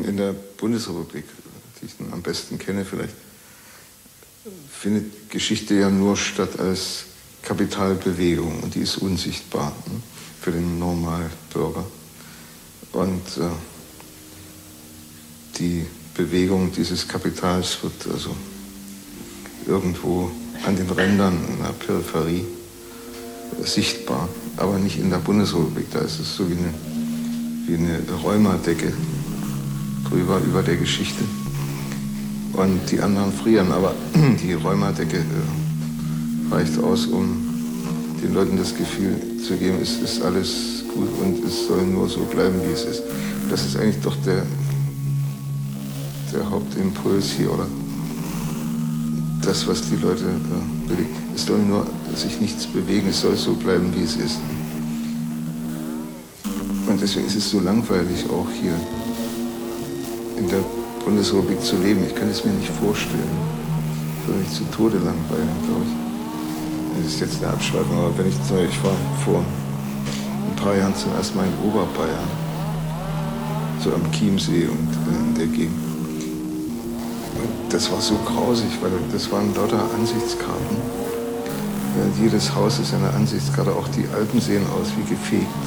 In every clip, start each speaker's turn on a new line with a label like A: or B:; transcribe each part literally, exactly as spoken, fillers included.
A: In der Bundesrepublik, die ich am besten kenne vielleicht, findet Geschichte ja nur statt als Kapitalbewegung und die ist unsichtbar, ne, für den Normalbürger. Und äh, die Bewegung dieses Kapitals wird also irgendwo an den Rändern, in der Peripherie äh, sichtbar, aber nicht in der Bundesrepublik. Da ist es so wie eine, wie eine Rheumadecke drüber, über der Geschichte. Und die anderen frieren, aber die Rheumadecke äh, reicht aus, um den Leuten das Gefühl zu geben, es ist alles gut und es soll nur so bleiben, wie es ist. Das ist eigentlich doch der, der Hauptimpuls hier, oder? Das, was die Leute äh, bewegt. Es soll nur sich nichts bewegen, es soll so bleiben, wie es ist. Und deswegen ist es so langweilig, auch hier in der Bundesrepublik zu leben. Ich kann es mir nicht vorstellen. Ich würde mich zu Tode langweilen, glaube ich. Das ist jetzt eine Abschweifung, aber wenn ich, ich war vor ein paar Jahren zum ersten Mal in Oberbayern, so am Chiemsee und in der Gegend. Und das war so grausig, weil das waren lauter Ansichtskarten. Ja, jedes Haus ist eine Ansichtskarte, auch die Alpen sehen aus wie gefegt.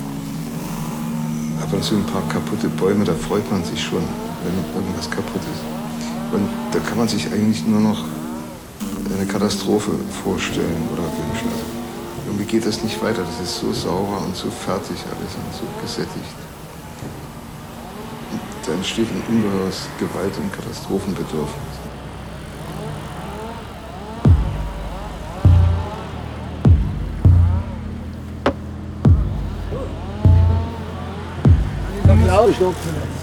A: Aber so ein paar kaputte Bäume, da freut man sich schon, wenn irgendwas kaputt ist. Und da kann man sich eigentlich nur noch eine Katastrophe vorstellen oder wünschen. Also irgendwie geht das nicht weiter. Das ist so sauber und so fertig alles und so gesättigt. Und da entsteht ein ungeheures Gewalt- und Katastrophenbedürfnis.
B: Stopp.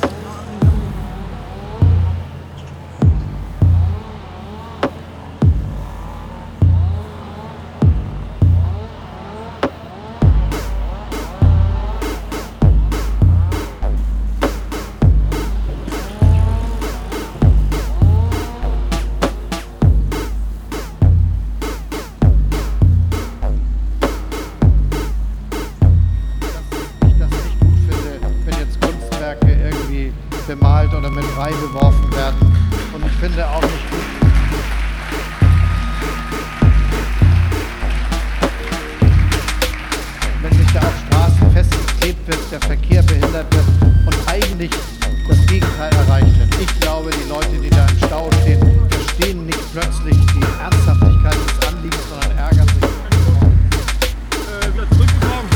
C: Bemalt oder mit Brei beworfen werden. Und ich finde auch nicht gut, wenn sich da auf Straßen festgeklebt wird, der Verkehr behindert wird und eigentlich das Gegenteil erreicht wird. Ich glaube, die Leute, die da im Stau stehen, verstehen nicht plötzlich die Ernsthaftigkeit des Anliegens, sondern ärgern sich.
D: Äh, wieder zurückgekommen.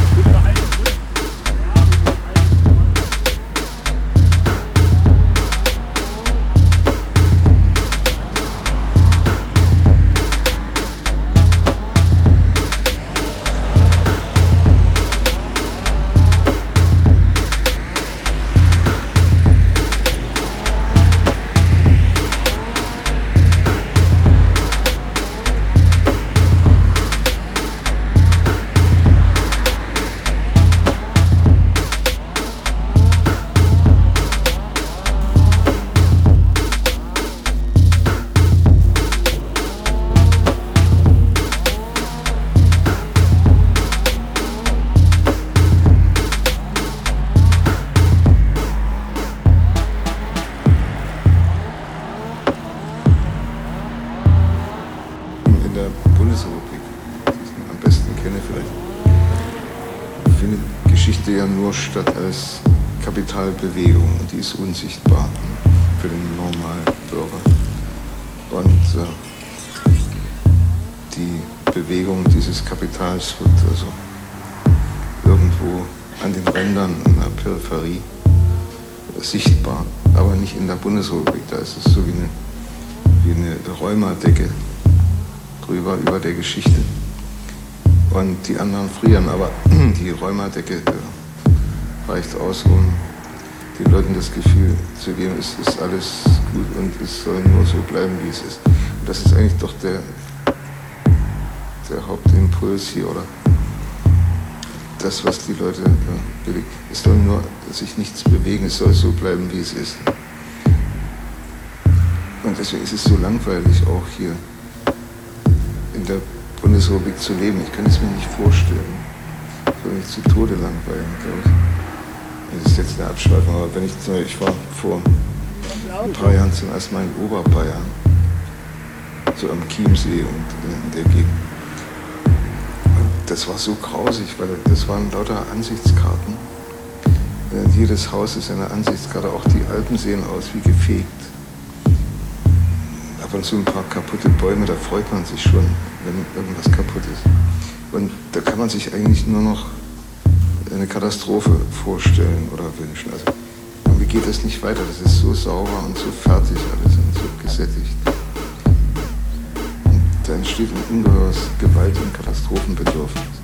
A: Ja nur statt als Kapitalbewegung und die ist unsichtbar für den Normalbürger. Und äh, die Bewegung dieses Kapitals wird also irgendwo an den Rändern, in der Peripherie sichtbar, aber nicht in der Bundesrepublik. Da ist es so wie eine, wie eine Rheumadecke drüber, über der Geschichte. Und die anderen frieren, aber die Rheumadecke äh, reicht aus, um den Leuten das Gefühl zu geben, es ist alles gut und es soll nur so bleiben, wie es ist. Und das ist eigentlich doch der, der Hauptimpuls hier, oder? Das, was die Leute äh, bewegt. Es soll nur sich nichts bewegen, es soll so bleiben, wie es ist. Und deswegen ist es so langweilig, auch hier in der Bundesrepublik zu leben. Ich kann es mir nicht vorstellen. Ich würde mich zu Tode langweilen, glaube ich. Das ist jetzt eine Abschweifung, aber wenn ich, ich war vor ein paar Jahren zum ersten Mal in Oberbayern, so am Chiemsee und in der Gegend. Und das war so grausig, weil das waren lauter Ansichtskarten. Jedes Haus ist eine Ansichtskarte, auch die Alpen sehen aus wie gefegt. Ab und zu ein paar kaputte Bäume, da freut man sich schon, wenn irgendwas kaputt ist. Und da kann man sich eigentlich nur noch eine Katastrophe vorstellen oder wünschen. Also irgendwie geht das nicht weiter, das ist so sauber und so fertig alles und so gesättigt. Und da entsteht ein ungeheures Gewalt- und Katastrophenbedürfnis.